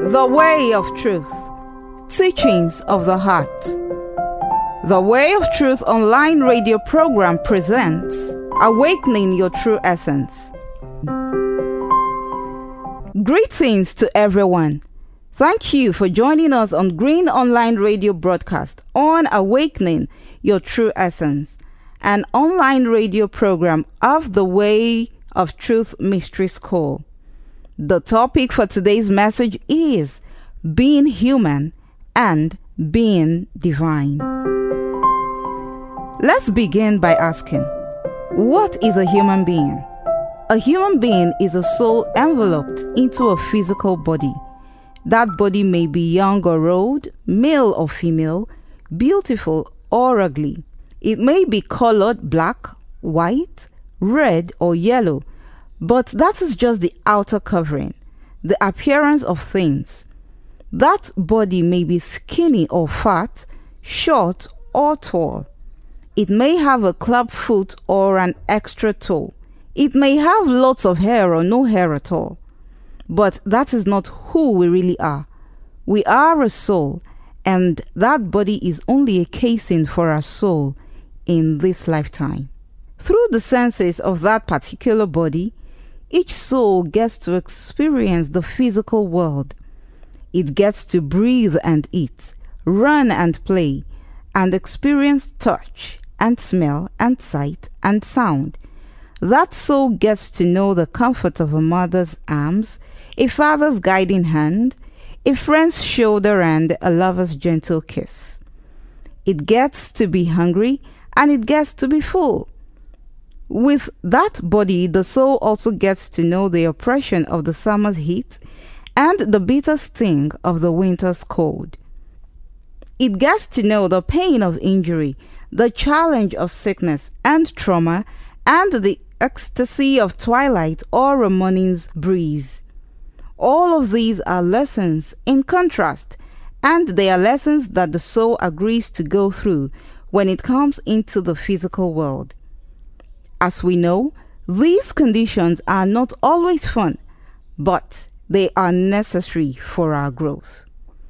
The Way of Truth. Teachings of the Heart. The Way of Truth online radio program presents Awakening Your True Essence. Greetings to everyone. Thank you for joining us on Green Online Radio broadcast on Awakening Your True Essence, an online radio program of the Way of Truth Mystery School. The topic for today's message is being human and being divine. Let's begin by asking, what is a human being? A human being is a soul enveloped into a physical body. That body may be young or old, male or female, beautiful or ugly. It may be colored black, white, red, or yellow, but that is just the outer covering, the appearance of things. That body may be skinny or fat, short or tall. It may have a club foot or an extra toe. It may have lots of hair or no hair at all. But that is not who we really are. We are a soul, and that body is only a casing for our soul in this lifetime. Through the senses of that particular body, each soul gets to experience the physical world. It gets to breathe and eat, run and play, and experience touch and smell and sight and sound. That soul gets to know the comfort of a mother's arms, a father's guiding hand, a friend's shoulder, and a lover's gentle kiss. It gets to be hungry and it gets to be full. With that body, the soul also gets to know the oppression of the summer's heat and the bitter sting of the winter's cold. It gets to know the pain of injury, the challenge of sickness and trauma, and the ecstasy of twilight or a morning's breeze. All of these are lessons in contrast, and they are lessons that the soul agrees to go through when it comes into the physical world. As we know, these conditions are not always fun, but they are necessary for our growth.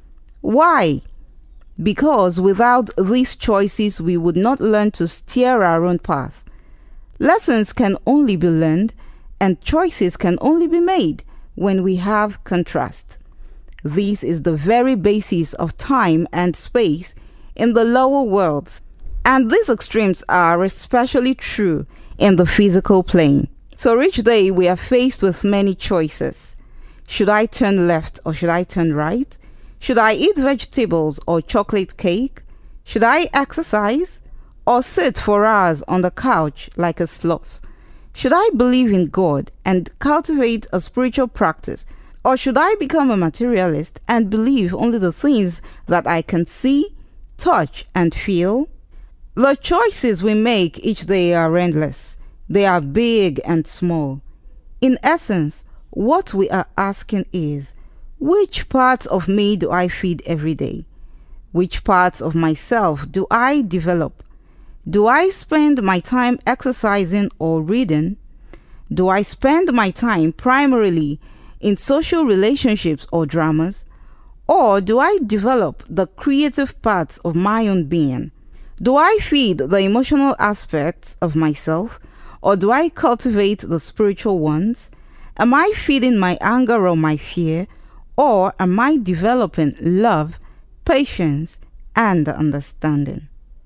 Why? Because without these choices, we would not learn to steer our own path. Lessons can only be learned, and choices can only be made when we have contrast. This is the very basis of time and space in the lower worlds, and these extremes are especially true in the physical plane. So each day we are faced with many choices. Should I turn left or should I turn right? Should I eat vegetables or chocolate cake? Should I exercise or sit for hours on the couch like a sloth? Should I believe in God and cultivate a spiritual practice? Or should I become a materialist and believe only the things that I can see, touch, and feel? The choices we make each day are endless. They are big and small. In essence, what we are asking is, which parts of me do I feed every day? Which parts of myself do I develop? Do I spend my time exercising or reading? Do I spend my time primarily in social relationships or dramas? Or do I develop the creative parts of my own being? Do I feed the emotional aspects of myself, or do I cultivate the spiritual ones? Am I feeding my anger or my fear, or am I developing love, patience, and understanding?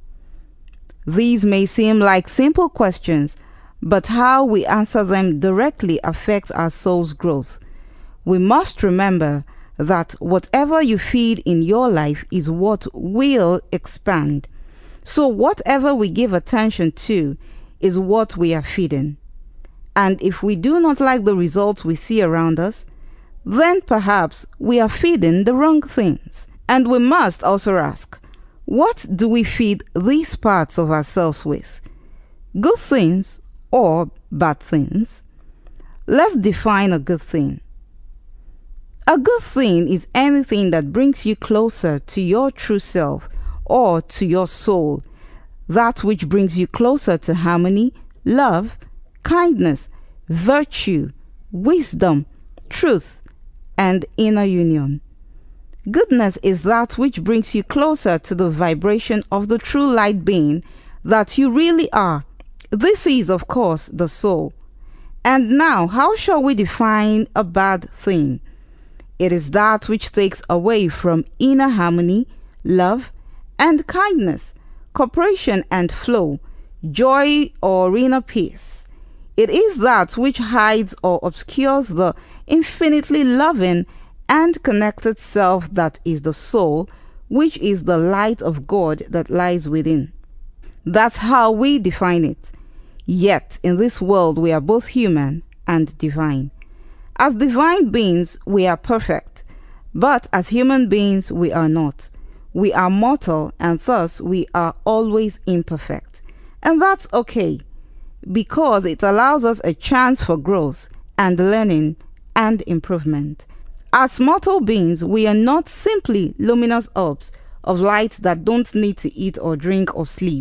These may seem like simple questions, but how we answer them directly affects our soul's growth. We must remember that whatever you feed in your life is what will expand. So whatever we give attention to is what we are feeding. And if we do not like the results we see around us, then perhaps we are feeding the wrong things. And we must also ask, what do we feed these parts of ourselves with? Good things or bad things? Let's define a good thing. A good thing is anything that brings you closer to your true self or to your soul, that which brings you closer to harmony, love, kindness, virtue, wisdom, truth, and inner union. Goodness is that which brings you closer to the vibration of the true light being that you really are. This is, of course, the soul. And now, how shall we define a bad thing? It is that which takes away from inner harmony, love, and kindness, cooperation and flow, joy or inner peace. It is that which hides or obscures the infinitely loving and connected self that is the soul, which is the light of God that lies within. That's how we define it. Yet, in this world, we are both human and divine. As divine beings, we are perfect, but as human beings, we are not. We are mortal, and thus we are always imperfect. And that's okay, because it allows us a chance for growth and learning and improvement. As mortal beings, we are not simply luminous orbs of light that don't need to eat or drink or sleep.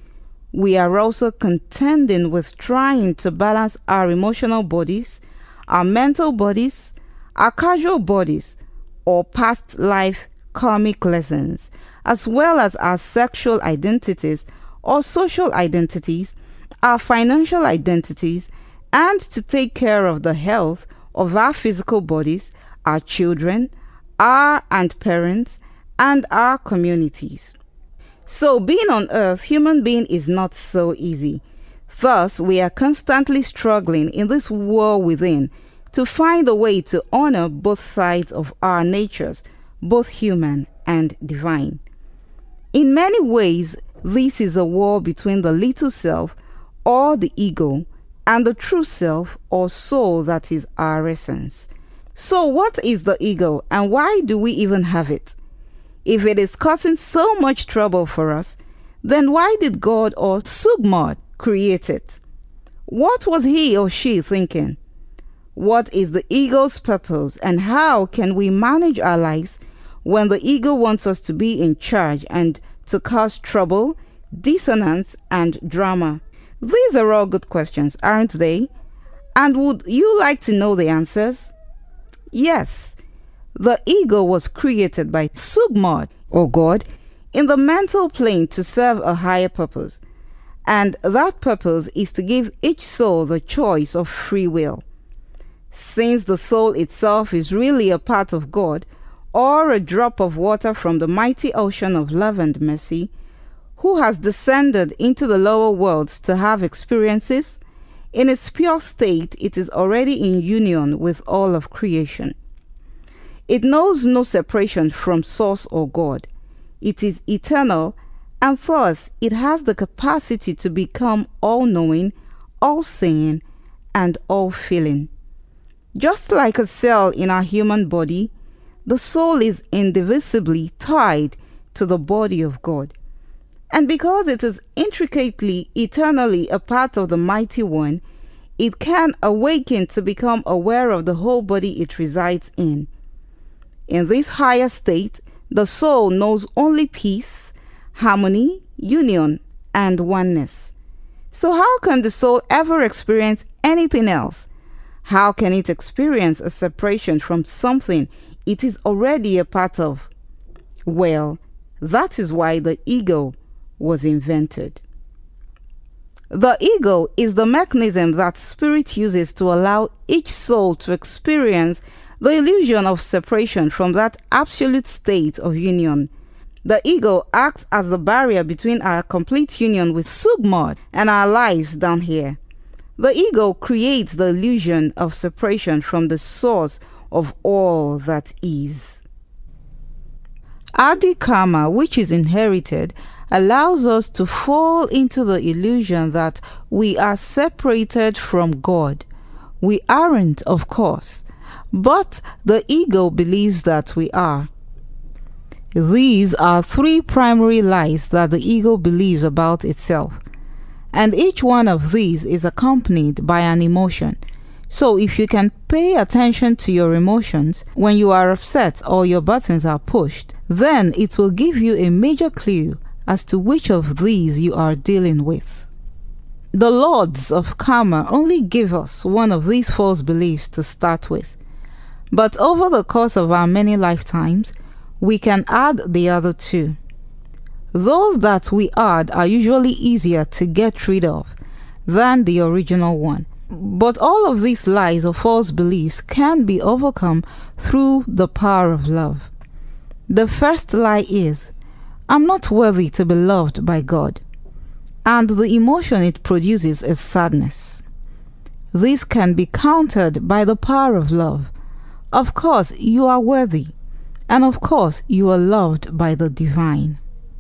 We are also contending with trying to balance our emotional bodies, our mental bodies, our casual bodies, or past life karmic lessons, as well as our sexual identities or social identities, our financial identities, and to take care of the health of our physical bodies, our children, our and parents, and our communities. So being on earth, human being is not so easy. Thus, we are constantly struggling in this war within to find a way to honor both sides of our natures, both human and divine. In many ways, this is a war between the little self, or the ego, and the true self, or soul that is our essence. So what is the ego, and why do we even have it? If it is causing so much trouble for us, then why did God or Sugmod create it? What was he or she thinking? What is the ego's purpose, and how can we manage our lives when the ego wants us to be in charge and to cause trouble, dissonance, and drama? These are all good questions, aren't they? And would you like to know the answers? Yes, the ego was created by Sugmod, or God, in the mental plane to serve a higher purpose. And that purpose is to give each soul the choice of free will. Since the soul itself is really a part of God, or a drop of water from the mighty ocean of love and mercy, who has descended into the lower worlds to have experiences, in its pure state it is already in union with all of creation. It knows no separation from Source or God. It is eternal, and thus it has the capacity to become all-knowing, all-seeing, and all-feeling. Just like a cell in our human body, the soul is indivisibly tied to the body of God. And because it is intricately, eternally a part of the Mighty One, it can awaken to become aware of the whole body it resides in. In this higher state, the soul knows only peace, harmony, union, and oneness. So how can the soul ever experience anything else? How can it experience a separation from something it is already a part of? Well, that is why the ego was invented. The ego is the mechanism that spirit uses to allow each soul to experience the illusion of separation from that absolute state of union. The ego acts as the barrier between our complete union with Sugmod and our lives down here. The ego creates the illusion of separation from the source of all that is. Adi karma, which is inherited, allows us to fall into the illusion that we are separated from God. We aren't, of course, but the ego believes that we are. These are three primary lies that the ego believes about itself, and each one of these is accompanied by an emotion. So if you can pay attention to your emotions when you are upset or your buttons are pushed, then it will give you a major clue as to which of these you are dealing with. The lords of karma only give us one of these false beliefs to start with. But over the course of our many lifetimes, we can add the other two. Those that we add are usually easier to get rid of than the original one. But all of these lies or false beliefs can be overcome through the power of love. The first lie is, I'm not worthy to be loved by God, and the emotion it produces is sadness. This can be countered by the power of love. Of course, you are worthy, and of course, you are loved by the divine.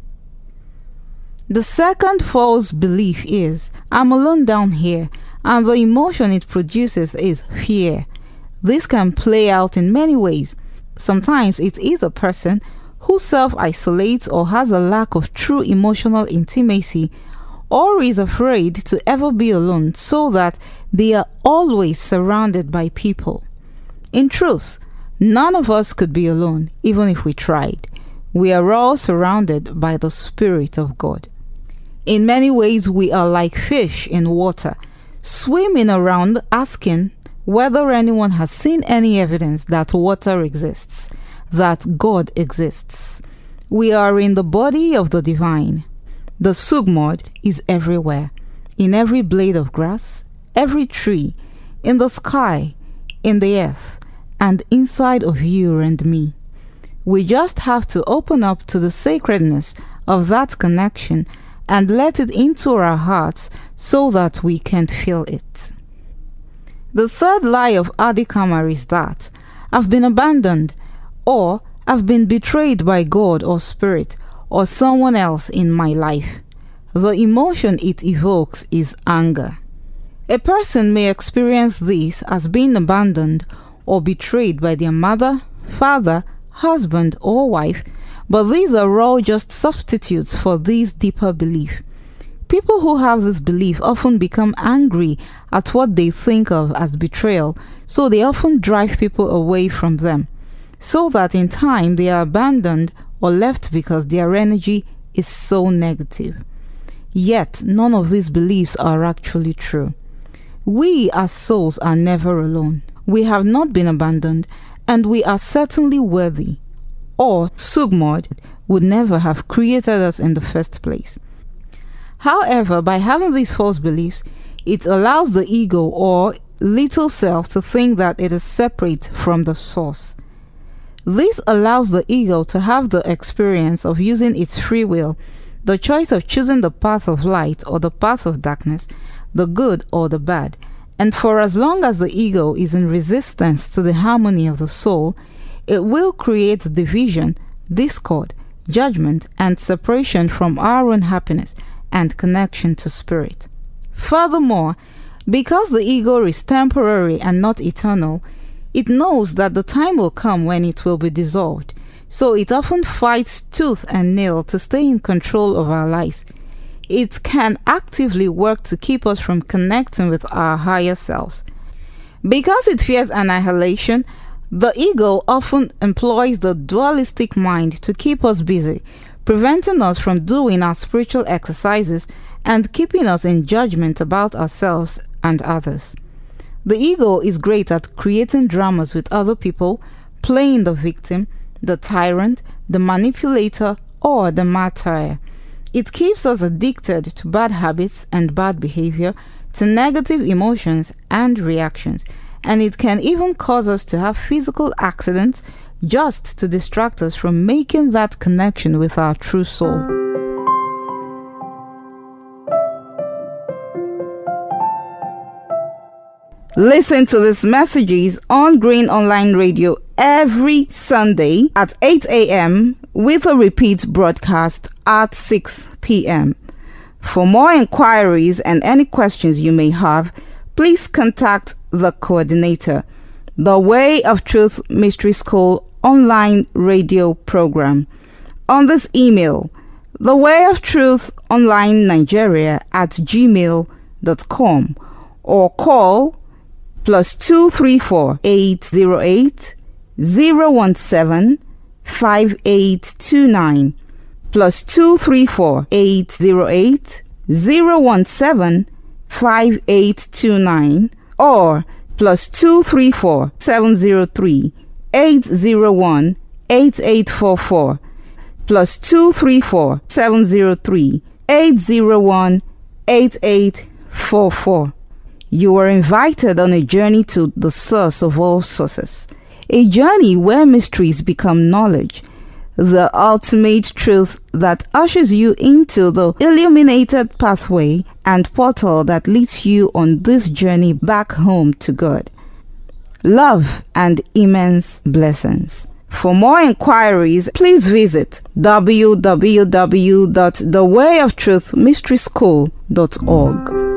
The second false belief is, I'm alone down here, and the emotion it produces is fear. This can play out in many ways. Sometimes it is a person who self-isolates or has a lack of true emotional intimacy, or is afraid to ever be alone so that they are always surrounded by people. In truth, none of us could be alone even if we tried. We are all surrounded by the Spirit of God. In many ways, we are like fish in water, swimming around asking whether anyone has seen any evidence that water exists, that God exists. We are in the body of the divine. The Sugmod is everywhere, in every blade of grass, every tree, in the sky, in the earth, and inside of you and me. We just have to open up to the sacredness of that connection and let it into our hearts so that we can feel it. The third lie of Adi Kamar is that I've been abandoned, or I've been betrayed by God or Spirit or someone else in my life. The emotion it evokes is anger. A person may experience this as being abandoned or betrayed by their mother, father, husband, or wife, but these are all just substitutes for this deeper belief. People who have this belief often become angry at what they think of as betrayal, so they often drive people away from them, so that in time they are abandoned or left because their energy is so negative. Yet, none of these beliefs are actually true. We as souls are never alone. We have not been abandoned, and we are certainly worthy, or Sugmod would never have created us in the first place. However, by having these false beliefs, it allows the ego or little self to think that it is separate from the source. This allows the ego to have the experience of using its free will, the choice of choosing the path of light or the path of darkness, the good or the bad. And for as long as the ego is in resistance to the harmony of the soul, it will create division, discord, judgment, and separation from our own happiness and connection to spirit. Furthermore, because the ego is temporary and not eternal, it knows that the time will come when it will be dissolved, so it often fights tooth and nail to stay in control of our lives. It can actively work to keep us from connecting with our higher selves. Because it fears annihilation, the ego often employs the dualistic mind to keep us busy, preventing us from doing our spiritual exercises and keeping us in judgment about ourselves and others. The ego is great at creating dramas with other people, playing the victim, the tyrant, the manipulator, or the martyr. It keeps us addicted to bad habits and bad behavior, to negative emotions and reactions, and it can even cause us to have physical accidents just to distract us from making that connection with our true soul. Listen to these messages on Green Online Radio every Sunday at 8 a.m. with a repeat broadcast at 6 p.m. For more inquiries and any questions you may have, please contact the coordinator, The Way of Truth Mystery School online radio program, on this email, thewayoftruthoNlineNigeria@gmail.com, or call +234 808 017 5829, +234 808 017 5829, or +234 703 801 8844 plus 234 703 801 8844. You are invited on a journey to the source of all sources, a journey where mysteries become knowledge, the ultimate truth that ushers you into the illuminated pathway and portal that leads you on this journey back home to God. Love and immense blessings. For more inquiries, please visit www.thewayofTruthMysterySchool.org.